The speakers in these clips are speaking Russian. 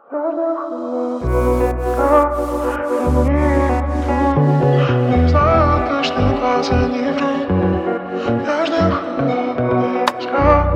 Не знаю точно, глаза не врут. Нежный холодный взгляд.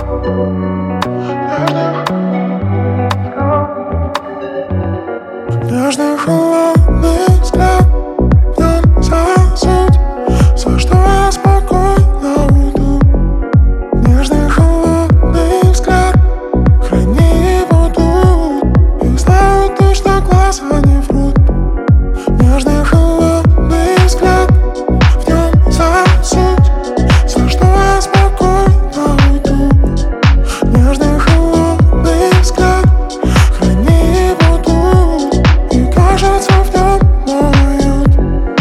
Нежный холодный взгляд. В нем вся суть. За что я спокойно уйду. Нежный холодный взгляд. Храни его тут. И знаю точно, глаза не врут. Нежный холодный взгляд. В нем вся суть. За что я спокойно уйду. Нежный холодный взгляд. Храни его тут. И кажется, в нем мой уют.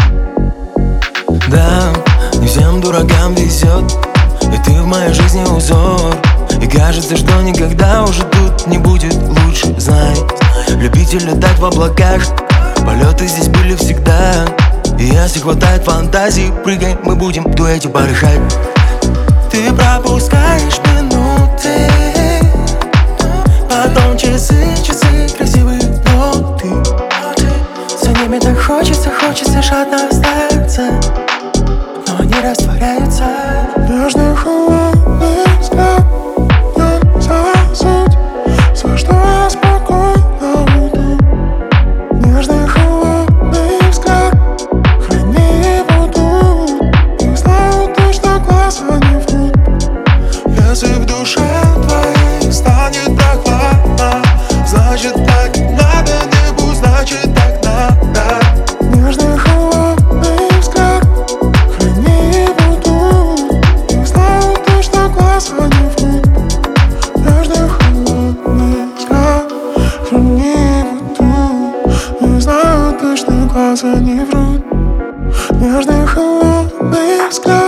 Да, не всем дуракам везет, и ты в моей жизни узор. И кажется, что никогда уже тут не будет лучше. Знай, любитель летать в облаках. Полеты здесь были всегда. И если хватает фантазии, прыгай, мы будем в дуэте порыхать. Ты пропускаешь минуты, потом часы, красивые ноты. За ними так хочется жадно остаться, но они растворяются. Нежный холодный взгляд. В нем вся суть. За что я спокойно уйду. Нежный холодный взгляд. Храни его тут. И знаю точно, глаза не врут. Если в душе твоей станет прохладно, значит так надо, небу, значит так надо. Нежный холодный взгляд. Храни его тут. И знаю точно, глаза не врут. Нежный холодный взгляд. Храни его тут. И знаю точно, глаза не врут. Нежный холодный взгляд.